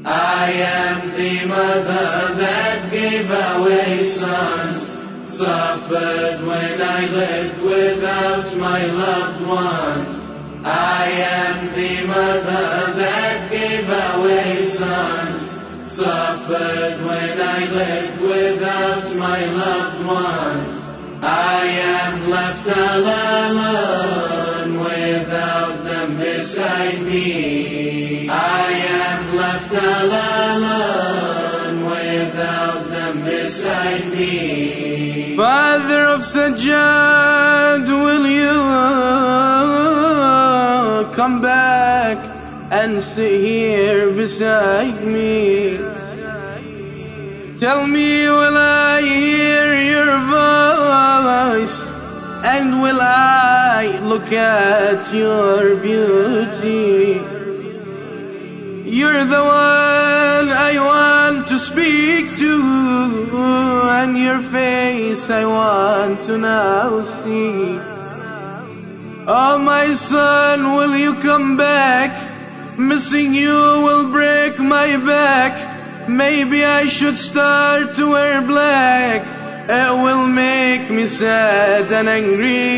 I am the mother that gave away sons, suffered when I lived without my loved ones. I am the mother that gave away sons, suffered when I lived without my loved ones. I am left all alone without them beside me. I am left all alone without them beside me. Father of Sajjad, will you come back and sit here beside me? Tell me, will I hear your voice? And will I look at your beauty? You're the one I want to speak to, and your face I want to now see. Oh my son, will you come back? Missing you will break my back. Maybe I should start to wear black. It will make me sad and angry.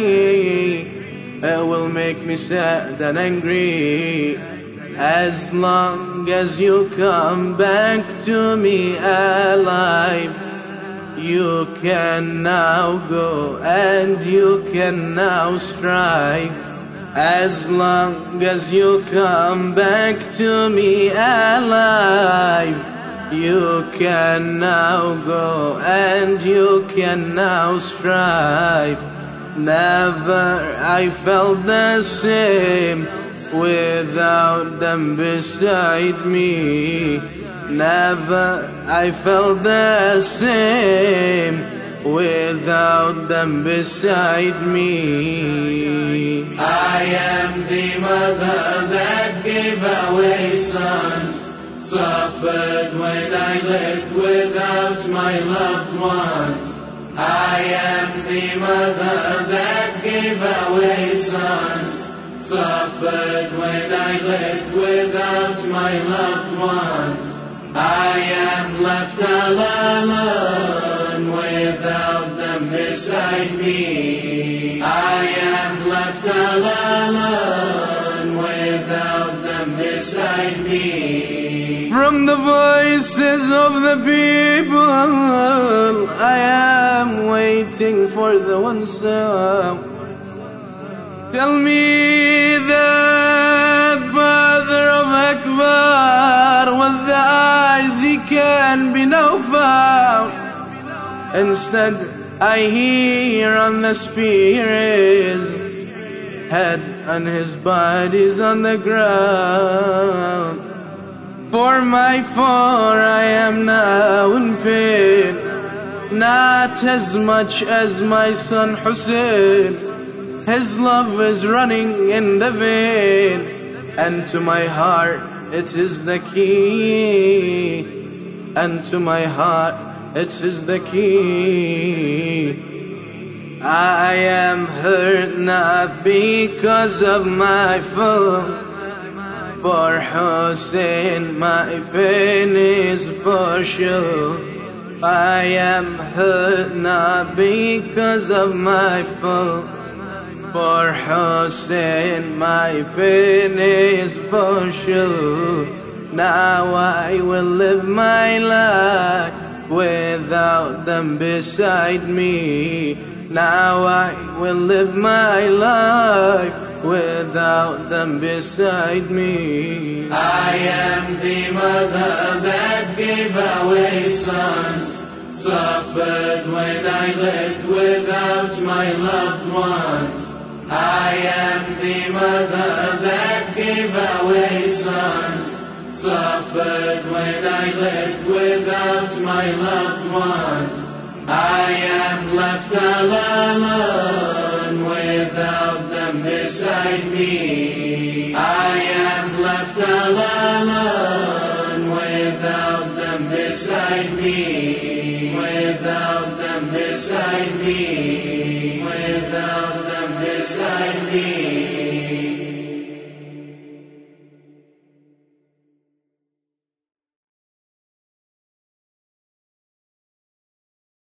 It will make me sad and angry. As long as you come back to me alive, you can now go and you can now strive. As long as you come back to me alive, you can now go and you can now strive. Never I felt the same without them beside me. Never I felt the same without them beside me. I am the mother that gave away sons, suffered when I lived without my loved ones. I am the mother that gave away sons, suffered when I lived without my loved ones. I am left all alone without them beside me. I am left all alone without them beside me. From the voices of the people, I am waiting for the one sound. Tell me that Father of Akbar, with the eyes he can be now found. Instead I hear on the spears, head and his body's on the ground. For my four I am now in pain, not as much as my son Hussein. His love is running in the vein, and to my heart it is the key. And to my heart it is the key. I am hurt not because of my fault. For Hussein my pain is for sure. I am hurt not because of my fault. For Hussein my pain is for sure. Now I will live my life without them beside me. Now I will live my life without them beside me. I am the mother that gave away sons, suffered when I lived without my loved ones. I am the mother that gave away sons, suffered when I lived without my loved ones. I am left all alone without them beside me. I am left all alone without them beside me. Without them beside me.